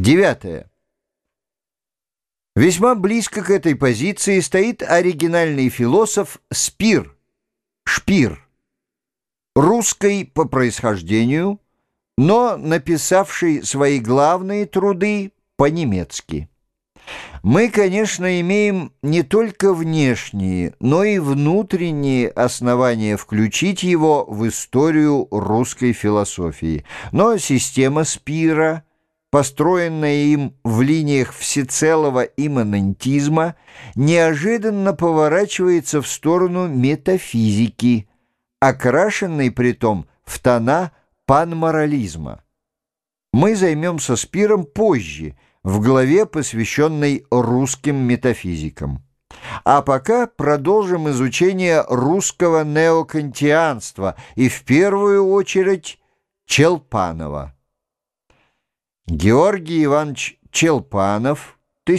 Девятое. Весьма близко к этой позиции стоит оригинальный философ Шпир, русский по происхождению, но написавший свои главные труды по-немецки. Мы, конечно, имеем не только внешние, но и внутренние основания включить его в историю русской философии. Но система Шпира, построенная им в линиях всецелого имманентизма, неожиданно поворачивается в сторону метафизики, окрашенной притом в тона панморализма. Мы займемся Шпиром позже, в главе, посвященной русским метафизикам. А пока продолжим изучение русского неокантианства и в первую очередь Челпанова. Георгий Иванович Челпанов,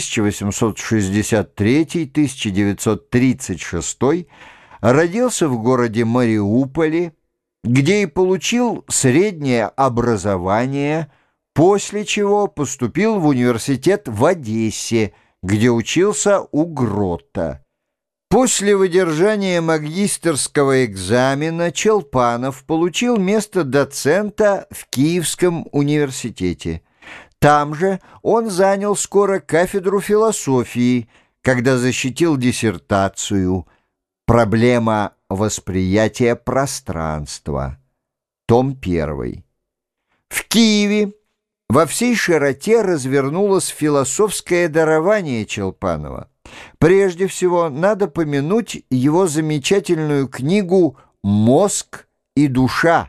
1863-1936, родился в городе Мариуполе, где и получил среднее образование, после чего поступил в университет в Одессе, где учился у Грота. После выдержания магистерского экзамена Челпанов получил место доцента в Киевском университете. Там же он занял скоро кафедру философии, когда защитил диссертацию «Проблема восприятия пространства», том 1. В Киеве во всей широте развернулось философское дарование Челпанова. Прежде всего, надо помянуть его замечательную книгу «Мозг и душа»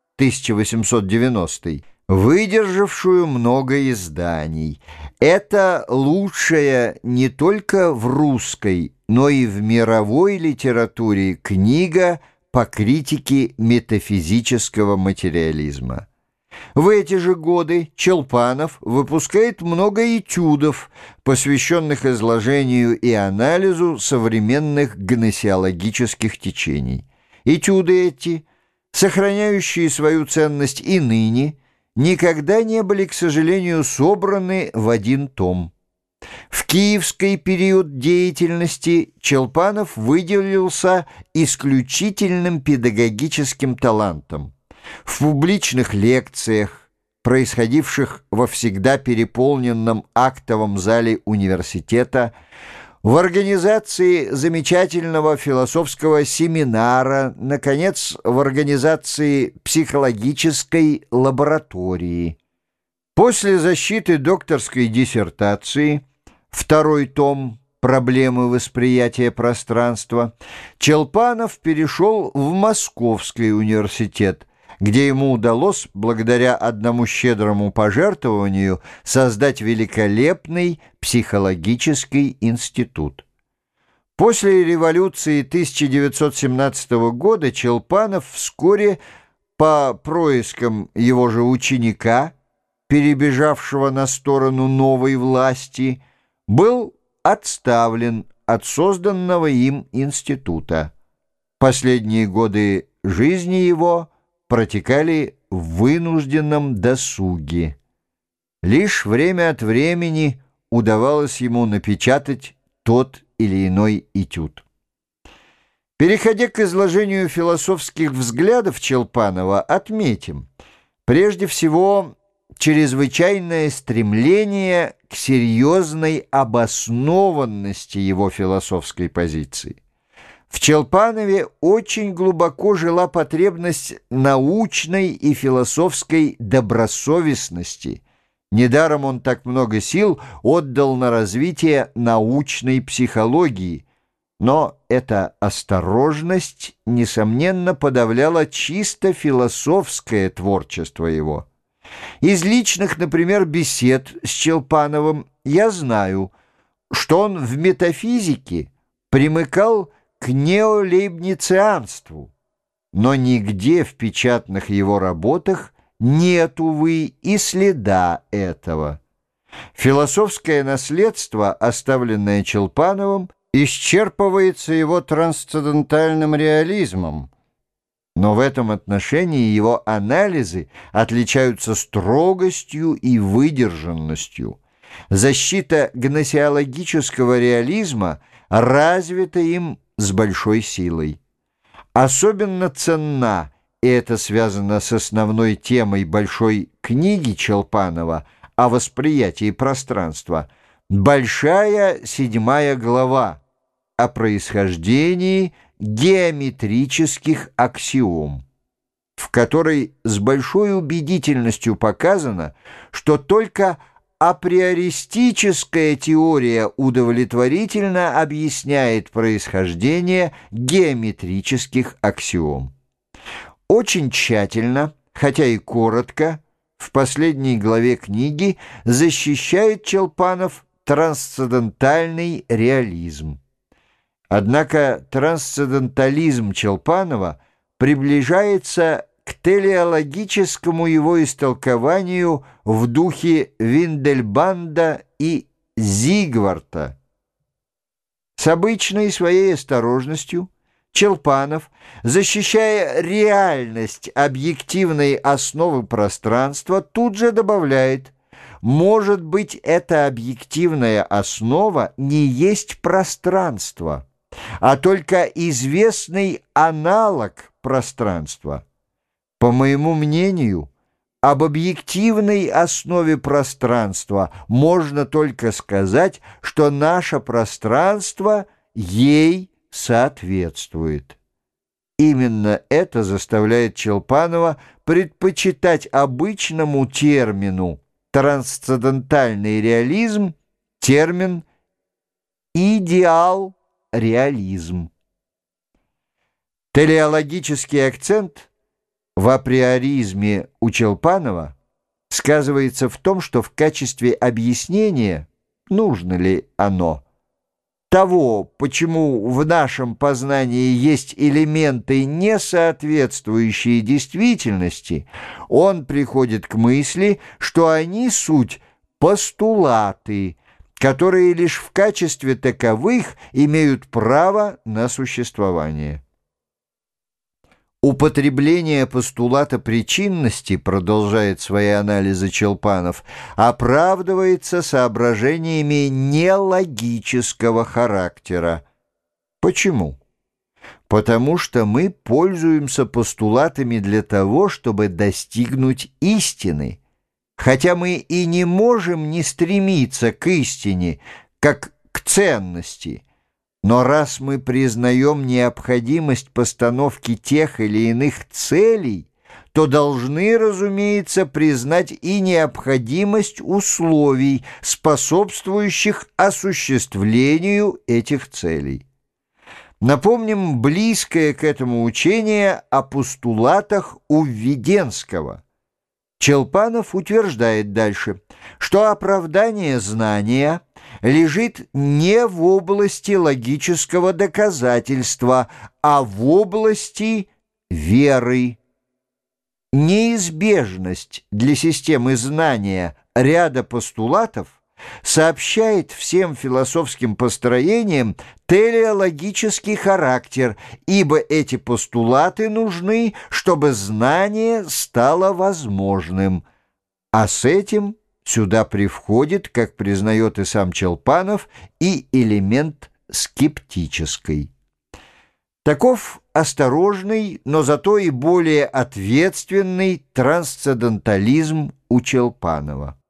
1890, выдержавшую много изданий. Это лучшая не только в русской, но и в мировой литературе книга по критике метафизического материализма. В эти же годы Челпанов выпускает много этюдов, посвященных изложению и анализу современных гносеологических течений. Этюды эти, сохраняющие свою ценность и ныне, никогда не были, к сожалению, собраны в один том. В киевский период деятельности Челпанов выделился исключительным педагогическим талантом. В публичных лекциях, происходивших во всегда переполненном актовом зале университета, в организации замечательного философского семинара, наконец, в организации психологической лаборатории. После защиты докторской диссертации, второй том «Проблемы восприятия пространства», Челпанов перешел в Московский университет, где ему удалось, благодаря одному щедрому пожертвованию, создать великолепный психологический институт. После революции 1917 года Челпанов вскоре, по проискам его же ученика, перебежавшего на сторону новой власти, был отставлен от созданного им института. Последние годы жизни его протекали в вынужденном досуге. Лишь время от времени удавалось ему напечатать тот или иной этюд. Переходя к изложению философских взглядов Челпанова, отметим, прежде всего, чрезвычайное стремление к серьезной обоснованности его философской позиции. В Челпанове очень глубоко жила потребность научной и философской добросовестности. Недаром он так много сил отдал на развитие научной психологии, но эта осторожность, несомненно, подавляла чисто философское творчество его. Из личных, например, бесед с Челпановым я знаю, что он в метафизике примыкал к неолейбницианству, но нигде в печатных его работах нет, увы, и следа этого. Философское наследство, оставленное Челпановым, исчерпывается его трансцендентальным реализмом, Но в этом отношении его анализы отличаются строгостью и выдержанностью. Защита гносеологического реализма развита им с большой силой. Особенно ценна, и это связано с основной темой большой книги Челпанова о восприятии пространства, большая 7 глава о происхождении геометрических аксиом, в которой с большой убедительностью показано, что только априористическая теория удовлетворительно объясняет происхождение геометрических аксиом. Очень тщательно, хотя и коротко, в последней главе книги защищает Челпанов трансцендентальный реализм. Однако трансцендентализм Челпанова приближается к телеологическому его истолкованию в духе Виндельбанда и Зигварта. С обычной своей осторожностью Челпанов, защищая реальность объективной основы пространства, тут же добавляет: может быть, эта объективная основа не есть пространство, а только известный аналог пространства. По моему мнению, об объективной основе пространства можно только сказать, что наше пространство ей соответствует. Именно это заставляет Челпанова предпочитать обычному термину «трансцендентальный реализм» термин «идеал-реализм». Телеологический акцент в априоризме у Челпанова сказывается в том, что в качестве объяснения, нужно ли оно, того, почему в нашем познании есть элементы, не соответствующие действительности, он приходит к мысли, что они суть постулаты, которые лишь в качестве таковых имеют право на существование. Употребление постулата причинности, продолжает свои анализы Челпанов, оправдывается соображениями нелогического характера. Почему? Потому что мы пользуемся постулатами для того, чтобы достигнуть истины, хотя мы и не можем не стремиться к истине, как к ценности. Но раз мы признаем необходимость постановки тех или иных целей, то должны, разумеется, признать и необходимость условий, способствующих осуществлению этих целей. Напомним близкое к этому учение о постулатах у Введенского. Челпанов утверждает дальше, что оправдание знания лежит не в области логического доказательства, а в области веры. Неизбежность для системы знания ряда постулатов сообщает всем философским построениям телеологический характер, ибо эти постулаты нужны, чтобы знание стало возможным, а с этим сюда привходит, как признает и сам Челпанов, и элемент скептический. Таков осторожный, но зато и более ответственный трансцендентализм у Челпанова.